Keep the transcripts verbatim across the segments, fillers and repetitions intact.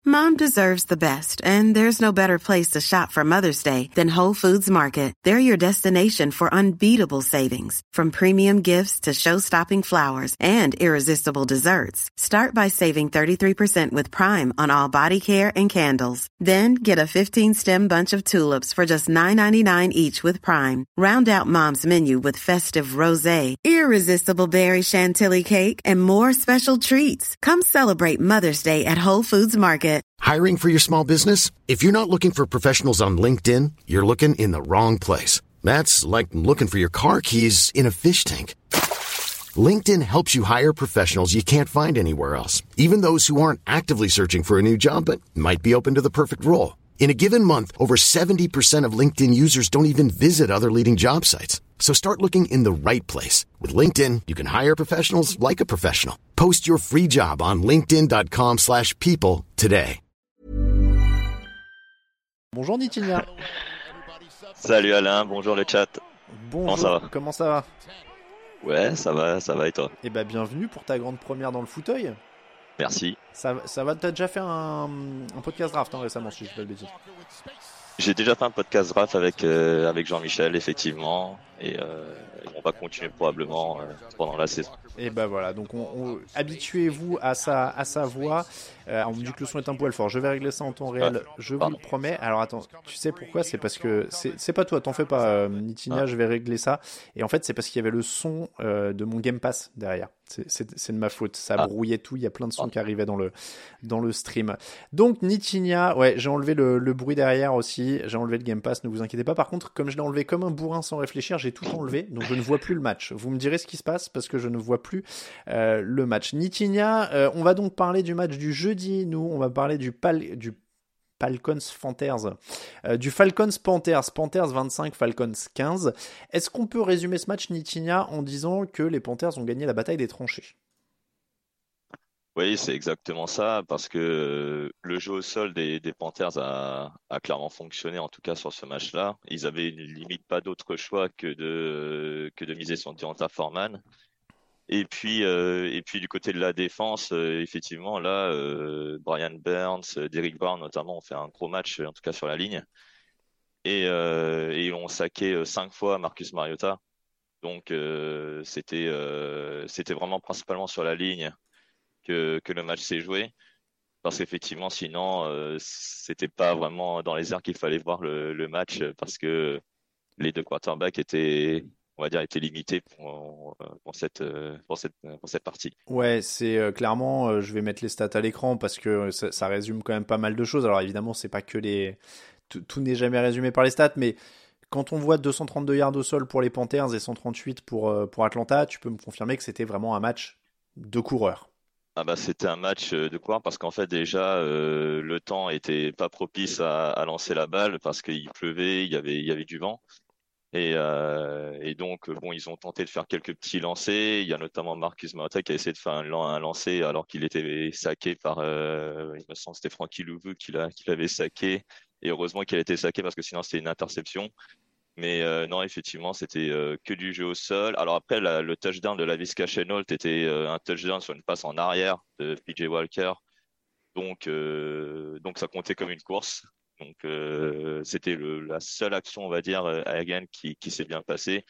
Mom deserves the best, and there's no better place to shop for Mother's Day than Whole Foods Market. They're your destination for unbeatable savings, from premium gifts to show-stopping flowers and irresistible desserts. Start by saving thirty-three percent with Prime on all body care and candles. Then get a fifteen-stem bunch of tulips for just nine ninety-nine each with Prime. Round out Mom's menu with festive rosé, irresistible berry chantilly cake, and more special treats. Come celebrate Mother's Day at Whole Foods Market. Hiring for your small business? If you're not looking for professionals on LinkedIn, you're looking in the wrong place. That's like looking for your car keys in a fish tank. LinkedIn helps you hire professionals you can't find anywhere else, even those who aren't actively searching for a new job but might be open to the perfect role. In a given month, over seventy percent of LinkedIn users don't even visit other leading job sites. So start looking in the right place. With LinkedIn, you can hire professionals like a professional. Post your free job on linkedin.com slash people today. Bonjour Nitinia. Salut Alain, bonjour le chat. Bonjour, comment ça va comment ça va? Ouais, ça va, ça va et toi? Eh ben bienvenue pour ta grande première dans le fauteuil. Merci. Ça, ça va, t'as déjà fait un, un podcast draft hein, récemment, si je dis pas de bêtises. J'ai déjà fait un podcast draft avec, euh, avec Jean-Michel, effectivement, et euh, on va continuer probablement euh, pendant la saison. Et ben voilà, donc on, on, habituez-vous à sa, à sa voix. Euh, on me dit que le son est un poil fort. Je vais régler ça en temps réel, ah, je pardon. vous le promets. Alors attends, tu sais pourquoi? C'est parce que c'est, c'est pas toi, t'en fais pas, euh, Nitinia. Ah. Je vais régler ça. Et en fait, c'est parce qu'il y avait le son euh, de mon Game Pass derrière. C'est, c'est, c'est de ma faute. Ça ah. brouillait tout. Il y a plein de sons ah. qui arrivaient dans le dans le stream. Donc Nitinia, ouais, j'ai enlevé le, le bruit derrière aussi. J'ai enlevé le Game Pass. Ne vous inquiétez pas. Par contre, comme je l'ai enlevé comme un bourrin sans réfléchir, j'ai tout enlevé. Donc je ne vois plus le match. Vous me direz ce qui se passe parce que je ne vois plus euh, le match. Nitinia, euh, on va donc parler du match du jeudi. Nous, on va parler du pal du Falcons Panthers, euh, du Falcons Panthers, Panthers vingt-cinq, Falcons quinze. Est-ce qu'on peut résumer ce match, Nitinia, en disant que les Panthers ont gagné la bataille des tranchées? Oui, c'est exactement ça, parce que le jeu au sol des, des Panthers a, a clairement fonctionné, en tout cas sur ce match-là. Ils avaient limite pas d'autre choix que de, que de miser sur D'Onta Foreman. Et puis, euh, et puis du côté de la défense, euh, effectivement, là, euh, Brian Burns, Derrick Brown notamment ont fait un gros match, en tout cas sur la ligne, et, euh, et ont saqué cinq fois Marcus Mariota. Donc, euh, c'était, euh, c'était vraiment principalement sur la ligne que, que le match s'est joué, parce qu'effectivement, sinon, euh, c'était pas vraiment dans les airs qu'il fallait voir le, le match, parce que les deux quarterbacks étaient on va dire, été limité pour, pour, cette, pour, cette, pour cette partie. Ouais, c'est euh, clairement, euh, je vais mettre les stats à l'écran parce que ça, ça résume quand même pas mal de choses. Alors évidemment, c'est pas que les... Tout, tout n'est jamais résumé par les stats, mais quand on voit deux cent trente-deux yards au sol pour les Panthers et cent trente-huit pour, euh, pour Atlanta, tu peux me confirmer que c'était vraiment un match de coureurs. Ah bah, c'était un match de coureurs parce qu'en fait déjà euh, le temps était pas propice à, à lancer la balle parce qu'il pleuvait, il y avait, il y avait du vent. Et, euh, et donc, bon, ils ont tenté de faire quelques petits lancers. Il y a notamment Marcus Mariota qui a essayé de faire un, un lancer alors qu'il était saqué par, euh, il me semble que c'était Frankie Louvu qui, l'a, qui l'avait saqué. Et heureusement qu'il a été saqué parce que sinon c'était une interception. Mais euh, non, effectivement, c'était euh, que du jeu au sol. Alors après, la, le touchdown de Laviska Shenault était euh, un touchdown sur une passe en arrière de P J Walker. Donc, euh, donc ça comptait comme une course. Donc euh, c'était le, la seule action, on va dire, aérienne qui, qui s'est bien passée.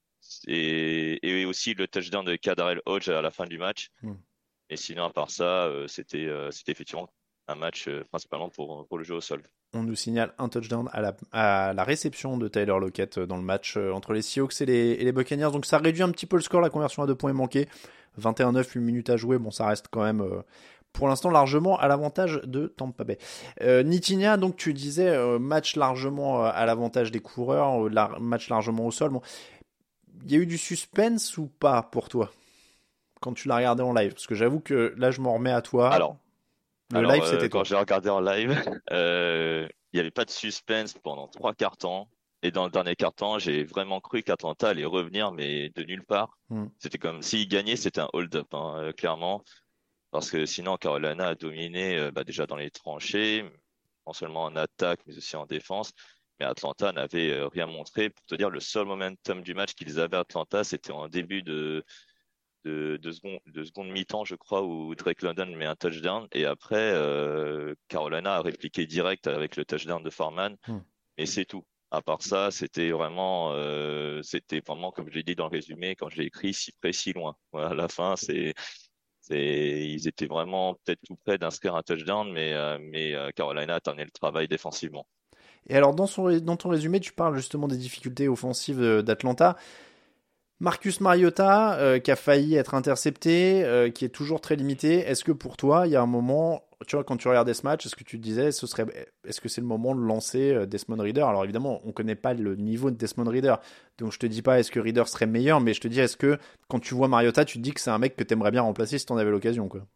Et, et aussi le touchdown de Kadarel Hodge à la fin du match. Mm. Et sinon, à part ça, euh, c'était, euh, c'était effectivement un match euh, principalement pour, pour le jeu au sol. On nous signale un touchdown à la, à la réception de Tyler Lockett dans le match entre les Seahawks et les, et les Buccaneers. Donc ça réduit un petit peu le score, la conversion à deux points est manquée. vingt et un neuf, une minute à jouer. Bon, ça reste quand même... Euh, pour l'instant largement à l'avantage de Tampa Bay. Euh, Nitinia, donc tu disais euh, match largement euh, à l'avantage des coureurs, euh, la, match largement au sol. Bon, il y a eu du suspense ou pas pour toi quand tu l'as regardé en live? Parce que j'avoue que là je m'en remets à toi. Alors, le alors, live euh, c'était quand toi. j'ai regardé en live, euh, il n'y avait pas de suspense pendant trois quarts temps. Et dans le dernier quart temps, j'ai vraiment cru qu'Atlanta allait revenir, mais de nulle part. Hmm. C'était comme s'ils gagnaient, c'était un hold-up, hein, euh, clairement. Parce que sinon, Carolina a dominé euh, bah, déjà dans les tranchées, non seulement en attaque, mais aussi en défense. Mais Atlanta n'avait euh, rien montré. Pour te dire, le seul momentum du match qu'ils avaient à Atlanta, c'était en début de, de, de, seconde, de seconde mi-temps, je crois, où Drake London met un touchdown. Et après, euh, Carolina a répliqué direct avec le touchdown de Foreman. Hmm. Et c'est tout. À part ça, c'était vraiment, euh, c'était vraiment, comme je l'ai dit dans le résumé, quand je l'ai écrit, si près, si loin. Voilà, à la fin, c'est, c'est, ils étaient vraiment peut-être tout près d'inscrire un touchdown, mais, euh, mais euh, Carolina a terminé le travail défensivement. Et alors, dans, son, dans ton résumé, tu parles justement des difficultés offensives d'Atlanta. Marcus Mariota, euh, qui a failli être intercepté, euh, qui est toujours très limité. Est-ce que pour toi, il y a un moment, tu vois, quand tu regardais ce match, est-ce que tu te disais, ce serait, est-ce que c'est le moment de lancer Desmond Ridder? Alors évidemment, on ne connaît pas le niveau de Desmond Ridder, donc je te dis pas est-ce que Ridder serait meilleur, mais je te dis est-ce que quand tu vois Mariota, tu te dis que c'est un mec que tu aimerais bien remplacer si tu en avais l'occasion, quoi.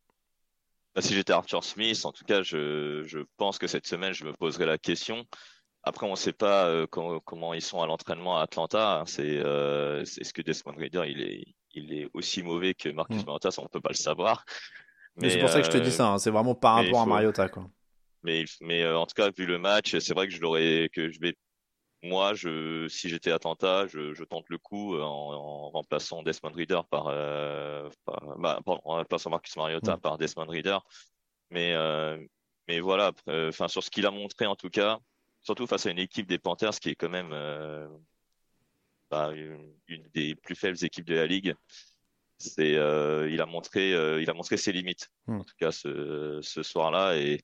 Bah, si j'étais Arthur Smith, en tout cas, je, je pense que cette semaine, je me poserais la question. Après, on ne sait pas euh, comment, comment ils sont à l'entraînement à Atlanta. C'est, euh, est-ce que Desmond Ridder il est, il est aussi mauvais que Marcus mmh. Mariota? Ça, on ne peut pas le savoir. Mais, mais c'est pour euh, ça que je te dis ça. Hein. C'est vraiment par rapport faut... à Mariota, quoi. Mais, mais euh, en tout cas, vu le match, c'est vrai que je l'aurais, que je vais, moi, je, si j'étais Atlanta, je, je tente le coup en, en remplaçant Desmond Ridder par, euh, par bah, pardon, en remplaçant Marcus Mariota mmh. par Desmond Ridder. Mais, euh, mais voilà. Enfin, euh, sur ce qu'il a montré, en tout cas. Surtout face à une équipe des Panthers qui est quand même euh, bah, une, une des plus faibles équipes de la ligue. C'est, euh, il a montré, euh, il a montré ses limites mmh. en tout cas ce, ce soir-là et,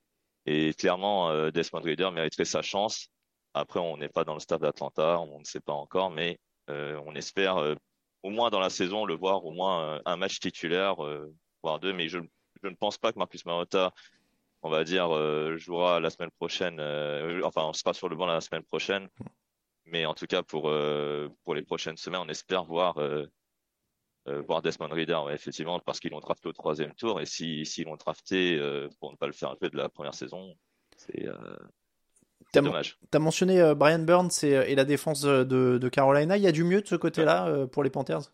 et clairement euh, Desmond Ridder mériterait sa chance. Après, on n'est pas dans le stade d'Atlanta, on ne sait pas encore, mais euh, on espère euh, au moins dans la saison le voir au moins euh, un match titulaire, euh, voire deux. Mais je, je ne pense pas que Marcus Mariota on va dire, euh, jouera la semaine prochaine, euh, enfin, on sera sur le banc la semaine prochaine. Mais en tout cas, pour, euh, pour les prochaines semaines, on espère voir, euh, euh, voir Desmond Ridder, ouais, effectivement, parce qu'ils l'ont drafté au troisième tour. Et s'ils si, si l'ont drafté euh, pour ne pas le faire un peu de la première saison, c'est, euh, c'est t'as dommage. Tu as mentionné euh, Brian Burns et, et la défense de, de Carolina. Il y a du mieux de ce côté-là ouais. euh, pour les Panthers?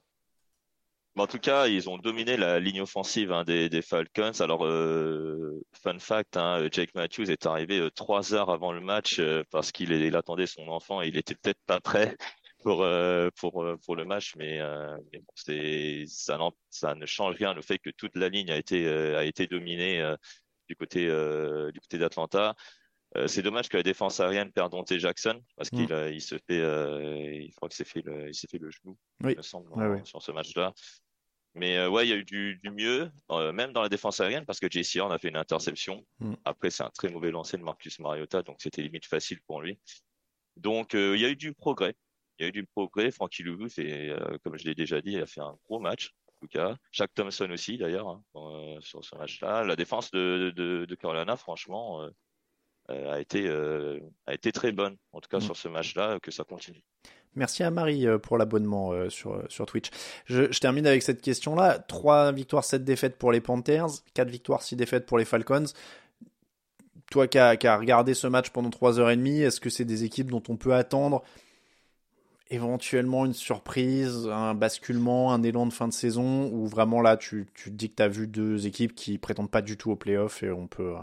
En tout cas, ils ont dominé la ligne offensive hein, des, des Falcons. Alors, euh, fun fact, hein, Jake Matthews est arrivé euh, trois heures avant le match euh, parce qu'il il attendait son enfant et il était peut-être pas prêt pour euh, pour pour le match, mais, euh, mais bon, c'est ça, ça ne change rien le fait que toute la ligne a été euh, a été dominée euh, du côté euh, du côté d'Atlanta. Euh, c'est dommage que la défense aérienne perde Dante Jackson parce mmh. qu'il il se fait, euh, il crois qu'il s'est fait le, il s'est fait le genou, oui. il me semble, ouais, en, ouais. sur ce match-là. Mais euh, ouais, il y a eu du, du mieux, euh, même dans la défense aérienne, parce que J C Horn a fait une interception. Mm. Après, c'est un très mauvais lancer de Marcus Mariota, donc c'était limite facile pour lui. Donc, euh, il y a eu du progrès. Il y a eu du progrès. Frankie Louvu, fait, euh, comme je l'ai déjà dit, il a fait un gros match, en tout cas. Shaq Thompson aussi, d'ailleurs, hein, euh, sur ce match-là. La défense de, de, de Carolina, franchement, euh, euh, a été euh, a été très bonne, en tout cas mm. sur ce match-là, que ça continue. Merci à Marie pour l'abonnement euh, sur, sur Twitch. Je, je termine avec cette question-là. trois victoires, sept défaites pour les Panthers, quatre victoires, six défaites pour les Falcons. Toi qui as, qui as regardé ce match pendant trois heures trente, est-ce que c'est des équipes dont on peut attendre éventuellement une surprise, un basculement, un élan de fin de saison, ou vraiment là tu, tu te dis que tu as vu deux équipes qui prétendent pas du tout aux playoffs et on peut... Euh...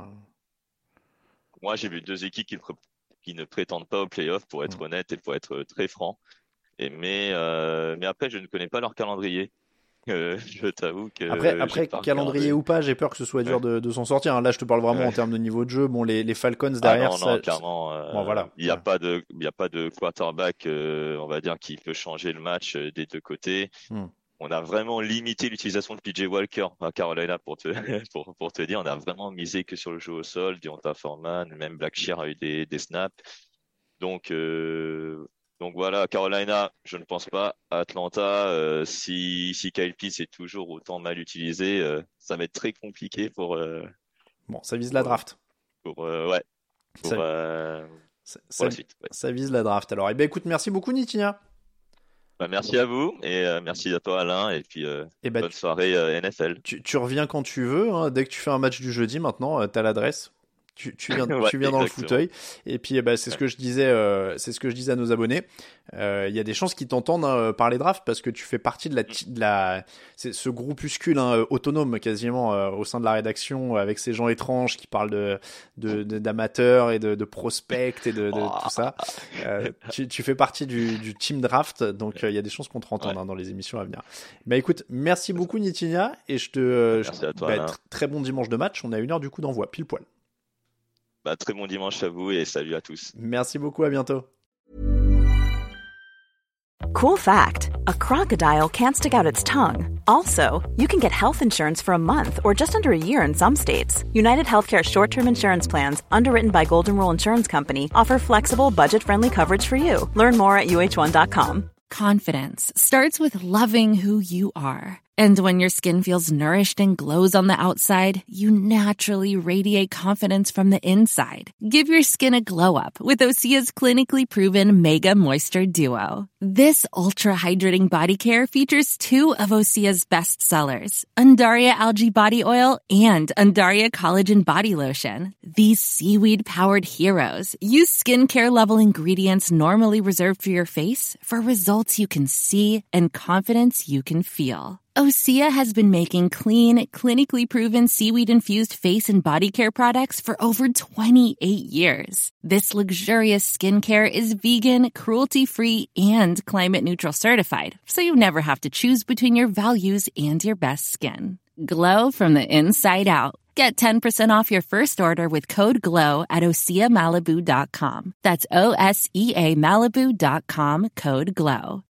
Moi j'ai vu deux équipes qui ne qui ne prétendent pas aux playoffs, pour être mmh. honnête et pour être très franc. Et mais, euh, mais après, je ne connais pas leur calendrier. Euh, je t'avoue que... Après, après calendrier regardé. Ou pas, j'ai peur que ce soit dur ouais. de, de s'en sortir. Là, je te parle vraiment ouais. en termes de niveau de jeu. Bon, les, les Falcons derrière... Ah non, ça... non, clairement. Euh, bon, voilà. Il n'y a, ouais. a pas de quarterback, euh, on va dire, qui peut changer le match euh, des deux côtés. Mmh. On a vraiment limité l'utilisation de P J Walker à Carolina pour te, pour, pour te dire. On a vraiment misé que sur le jeu au sol. Deonta Foreman, même Blackshear a eu des, des snaps. Donc, euh, donc voilà, Carolina, je ne pense pas. Atlanta, euh, si, si Kyle Pitts est toujours autant mal utilisé, euh, ça va être très compliqué pour. Euh, bon, ça vise pour, la draft. Pour, euh, ouais. Pour, ça, euh, ça, pour ça, la suite. Ouais. Ça vise la draft. Alors, eh ben, écoute, merci beaucoup, Nitina. Bah, merci à vous et euh, merci à toi Alain et puis euh, et bah, bonne tu, soirée euh, N F L. Tu, tu reviens quand tu veux, hein. Dès que tu fais un match du jeudi maintenant, euh, t'as l'adresse. Tu, tu viens, Ouais, tu viens dans exactement. le fauteuil. Et puis, bah, c'est ce que je disais, euh, c'est ce que je disais à nos abonnés. Il euh, y a des chances qu'ils t'entendent hein, parler draft parce que tu fais partie de la, de la, c'est ce groupuscule hein, autonome quasiment euh, au sein de la rédaction avec ces gens étranges qui parlent de, de, de d'amateurs et de, de prospects et de, de Oh. tout ça. Euh, tu, tu fais partie du, du team draft, donc il euh, y a des chances qu'on te entende Ouais. hein, dans les émissions à venir. Bah écoute, merci beaucoup Nitinia et je te, euh, Merci je- à toi, bah, Alain. tr- très bon dimanche de match. On a une heure du coup d'envoi, pile poil. Bah, très bon dimanche à vous et salut à tous. Merci beaucoup, à bientôt. Cool fact, a crocodile can't stick out its tongue. Also, you can get health insurance for a month or just under a year in some states. United Healthcare short-term insurance plans, underwritten by Golden Rule Insurance Company, offer flexible, budget-friendly coverage for you. Learn more at U H one dot com. Confidence starts with loving who you are. And when your skin feels nourished and glows on the outside, you naturally radiate confidence from the inside. Give your skin a glow up with Osea's clinically proven Mega Moisture Duo. This ultra-hydrating body care features two of Osea's best sellers, Undaria Algae Body Oil and Undaria Collagen Body Lotion. These seaweed-powered heroes use skincare-level ingredients normally reserved for your face for results you can see and confidence you can feel. Osea has been making clean, clinically proven seaweed-infused face and body care products for over twenty-eight years. This luxurious skincare is vegan, cruelty-free, and climate-neutral certified, so you never have to choose between your values and your best skin. Glow from the inside out. Get ten percent off your first order with code GLOW at Osea Malibu dot com. That's O S E A Malibu dot com, code GLOW.